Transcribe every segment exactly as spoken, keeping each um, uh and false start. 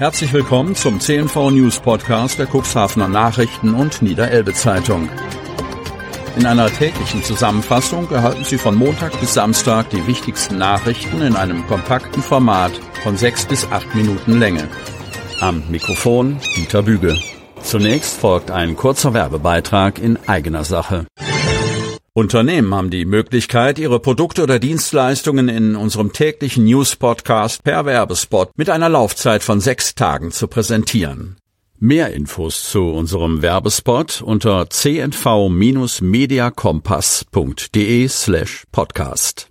Herzlich willkommen zum C N V News Podcast der Cuxhavener Nachrichten und Niederelbe Zeitung. In einer täglichen Zusammenfassung erhalten Sie von Montag bis Samstag die wichtigsten Nachrichten in einem kompakten Format von sechs bis acht Minuten Länge. Am Mikrofon Dieter Büge. Zunächst folgt ein kurzer Werbebeitrag in eigener Sache. Unternehmen haben die Möglichkeit, ihre Produkte oder Dienstleistungen in unserem täglichen News-Podcast per Werbespot mit einer Laufzeit von sechs Tagen zu präsentieren. Mehr Infos zu unserem Werbespot unter c n v mediakompass punkt de slash podcast.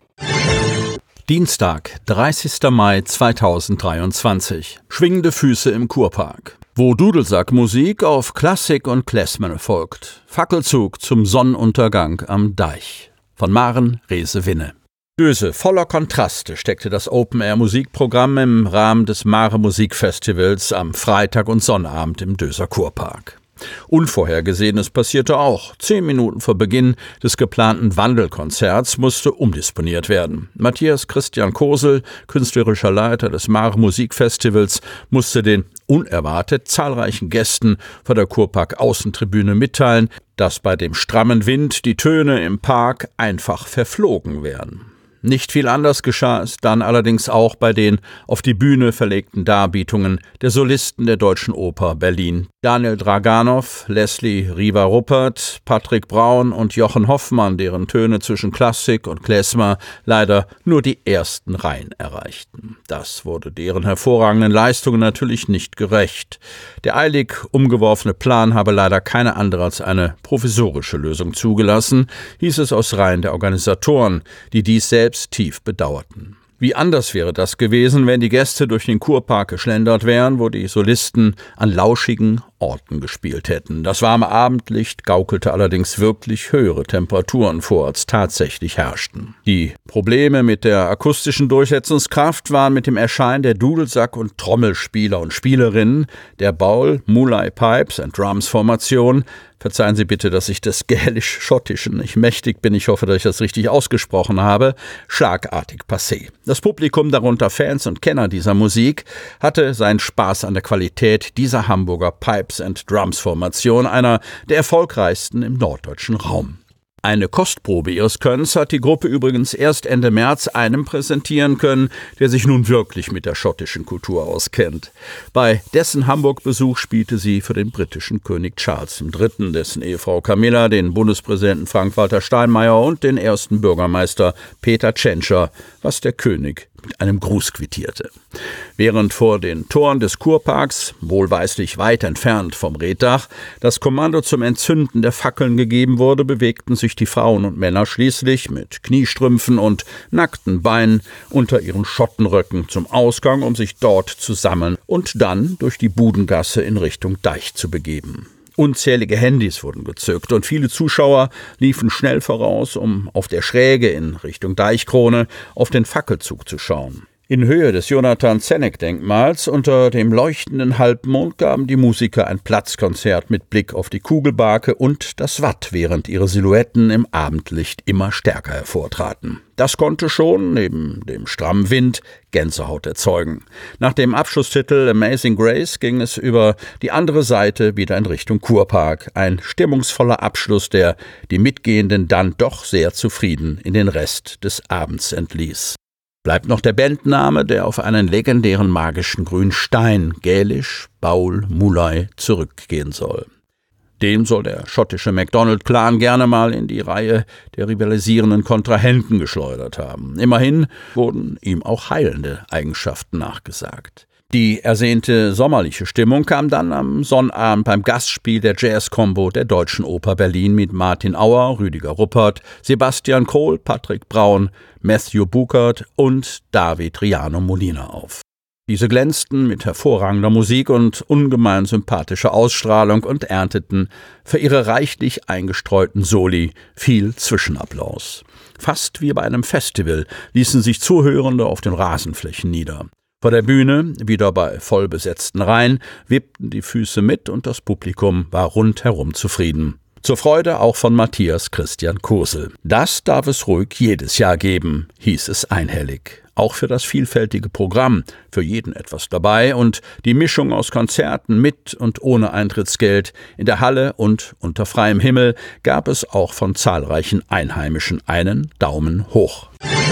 Dienstag, dreißigster Mai zweitausenddreiundzwanzig. Schwingende Füße im Kurpark. Wo Dudelsackmusik auf Klassik und Klezmer folgt. Fackelzug zum Sonnenuntergang am Deich. Von Maren Rehse-Winne. Döse voller Kontraste steckte das Open-Air-Musikprogramm im Rahmen des Mare Musikfestivals am Freitag und Sonnabend im Döser Kurpark. Unvorhergesehenes passierte auch. Zehn Minuten vor Beginn des geplanten Wandelkonzerts musste umdisponiert werden. Matthias Christian Kosel, künstlerischer Leiter des Mare Musikfestivals, musste den unerwartet zahlreichen Gästen vor der Kurpark-Außentribüne mitteilen, dass bei dem strammen Wind die Töne im Park einfach verflogen wären. Nicht viel anders geschah es dann allerdings auch bei den auf die Bühne verlegten Darbietungen der Solisten der Deutschen Oper Berlin. Daniel Draganow, Leslie Riva-Ruppert, Patrick Braun und Jochen Hoffmann, deren Töne zwischen Klassik und Klezmer leider nur die ersten Reihen erreichten. Das wurde deren hervorragenden Leistungen natürlich nicht gerecht. Der eilig umgeworfene Plan habe leider keine andere als eine provisorische Lösung zugelassen, hieß es aus Reihen der Organisatoren, die dies selbst tief bedauerten. Wie anders wäre das gewesen, wenn die Gäste durch den Kurpark geschlendert wären, wo die Solisten an lauschigen Orten gespielt hätten. Das warme Abendlicht gaukelte allerdings wirklich höhere Temperaturen vor, als tatsächlich herrschten. Die Probleme mit der akustischen Durchsetzungskraft waren mit dem Erscheinen der Dudelsack- und Trommelspieler und Spielerinnen der Baul Mulai Pipes and Drums Formation, verzeihen Sie bitte, dass ich des Gälisch-Schottischen nicht mächtig bin, ich hoffe, dass ich das richtig ausgesprochen habe, schlagartig passé. Das Publikum, darunter Fans und Kenner dieser Musik, hatte seinen Spaß an der Qualität dieser Hamburger Pipes and Drums Formation, einer der erfolgreichsten im norddeutschen Raum. Eine Kostprobe ihres Könnens hat die Gruppe übrigens erst Ende März einem präsentieren können, der sich nun wirklich mit der schottischen Kultur auskennt. Bei dessen Hamburg-Besuch spielte sie für den britischen König Charles der Dritte., dessen Ehefrau Camilla, den Bundespräsidenten Frank-Walter Steinmeier und den ersten Bürgermeister Peter Tschentscher, was der König mit einem Gruß quittierte. Während vor den Toren des Kurparks, wohlweislich weit entfernt vom Reetdach, das Kommando zum Entzünden der Fackeln gegeben wurde, bewegten sich die Frauen und Männer schließlich mit Kniestrümpfen und nackten Beinen unter ihren Schottenröcken zum Ausgang, um sich dort zu sammeln und dann durch die Budengasse in Richtung Deich zu begeben. Unzählige Handys wurden gezückt und viele Zuschauer liefen schnell voraus, um auf der Schräge in Richtung Deichkrone auf den Fackelzug zu schauen. In Höhe des Jonathan-Zenneck-Denkmals unter dem leuchtenden Halbmond gaben die Musiker ein Platzkonzert mit Blick auf die Kugelbarke und das Watt, während ihre Silhouetten im Abendlicht immer stärker hervortraten. Das konnte schon, neben dem strammen Wind, Gänsehaut erzeugen. Nach dem Abschlusstitel Amazing Grace ging es über die andere Seite wieder in Richtung Kurpark. Ein stimmungsvoller Abschluss, der die Mitgehenden dann doch sehr zufrieden in den Rest des Abends entließ. Bleibt noch der Bandname, der auf einen legendären magischen grünen Stein, gälisch Baul Mulai, zurückgehen soll. Den soll der schottische MacDonald-Clan gerne mal in die Reihe der rivalisierenden Kontrahenten geschleudert haben. Immerhin wurden ihm auch heilende Eigenschaften nachgesagt. Die ersehnte sommerliche Stimmung kam dann am Sonnabend beim Gastspiel der Jazz-Combo der Deutschen Oper Berlin mit Martin Auer, Rüdiger Ruppert, Sebastian Kohl, Patrick Braun, Matthew Buchert und David Riano Molina auf. Diese glänzten mit hervorragender Musik und ungemein sympathischer Ausstrahlung und ernteten für ihre reichlich eingestreuten Soli viel Zwischenapplaus. Fast wie bei einem Festival ließen sich Zuhörende auf den Rasenflächen nieder. Vor der Bühne, wieder bei vollbesetzten Reihen, wippten die Füße mit und das Publikum war rundherum zufrieden. Zur Freude auch von Matthias Christian Kosel. Das darf es ruhig jedes Jahr geben, hieß es einhellig. Auch für das vielfältige Programm, für jeden etwas dabei und die Mischung aus Konzerten mit und ohne Eintrittsgeld in der Halle und unter freiem Himmel gab es auch von zahlreichen Einheimischen einen Daumen hoch.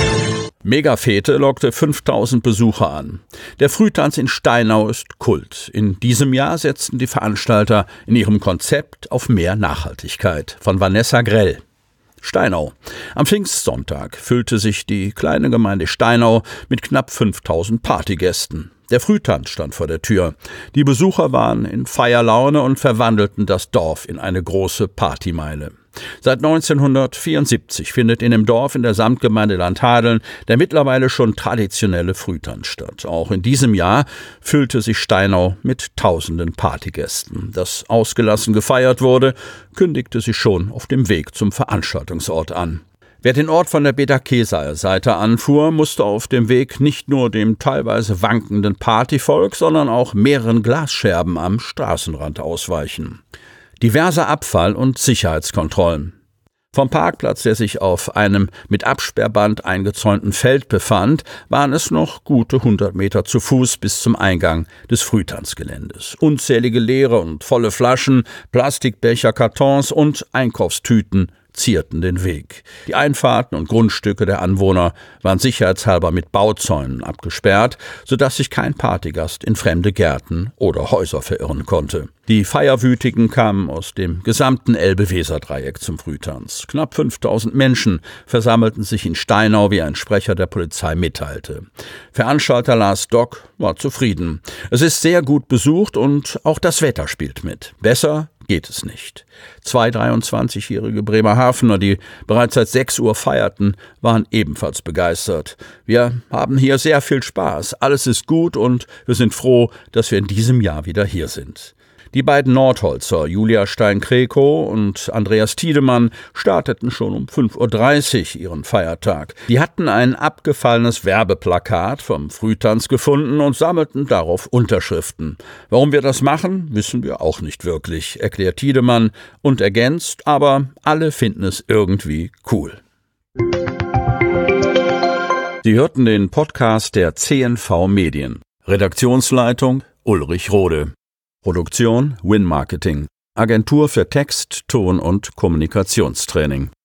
Megafete lockte fünftausend Besucher an. Der Frühtanz in Steinau ist Kult. In diesem Jahr setzten die Veranstalter in ihrem Konzept auf mehr Nachhaltigkeit. Von Vanessa Grell. Steinau. Am Pfingstsonntag füllte sich die kleine Gemeinde Steinau mit knapp fünftausend Partygästen. Der Frühtanz stand vor der Tür. Die Besucher waren in Feierlaune und verwandelten das Dorf in eine große Partymeile. Seit neunzehnhundertvierundsiebzig findet in dem Dorf in der Samtgemeinde Landhadeln der mittlerweile schon traditionelle Frühtanz statt. Auch in diesem Jahr füllte sich Steinau mit tausenden Partygästen. Dass ausgelassen gefeiert wurde, kündigte sich schon auf dem Weg zum Veranstaltungsort an. Wer den Ort von der Beta-Kesaer Seite anfuhr, musste auf dem Weg nicht nur dem teilweise wankenden Partyvolk, sondern auch mehreren Glasscherben am Straßenrand ausweichen. Diverser Abfall- und Sicherheitskontrollen. Vom Parkplatz, der sich auf einem mit Absperrband eingezäunten Feld befand, waren es noch gute hundert Meter zu Fuß bis zum Eingang des Frühtanzgeländes. Unzählige leere und volle Flaschen, Plastikbecher, Kartons und Einkaufstüten zierten den Weg. Die Einfahrten und Grundstücke der Anwohner waren sicherheitshalber mit Bauzäunen abgesperrt, sodass sich kein Partygast in fremde Gärten oder Häuser verirren konnte. Die Feierwütigen kamen aus dem gesamten Elbe-Weser-Dreieck zum Frühtanz. Knapp fünftausend Menschen versammelten sich in Steinau, wie ein Sprecher der Polizei mitteilte. Veranstalter Lars Dock war zufrieden. Es ist sehr gut besucht und auch das Wetter spielt mit. Besser geht es nicht. Zwei dreiundzwanzigjährige Bremerhavener, die bereits seit sechs Uhr feierten, waren ebenfalls begeistert. Wir haben hier sehr viel Spaß, alles ist gut und wir sind froh, dass wir in diesem Jahr wieder hier sind. Die beiden Nordholzer, Julia Stein-Krekow und Andreas Tiedemann, starteten schon um fünf Uhr dreißig ihren Feiertag. Die hatten ein abgefallenes Werbeplakat vom Frühtanz gefunden und sammelten darauf Unterschriften. Warum wir das machen, wissen wir auch nicht wirklich, erklärt Tiedemann und ergänzt, aber alle finden es irgendwie cool. Sie hörten den Podcast der C N V Medien. Redaktionsleitung Ulrich Rode. Produktion Win Marketing, Agentur für Text, Ton und Kommunikationstraining.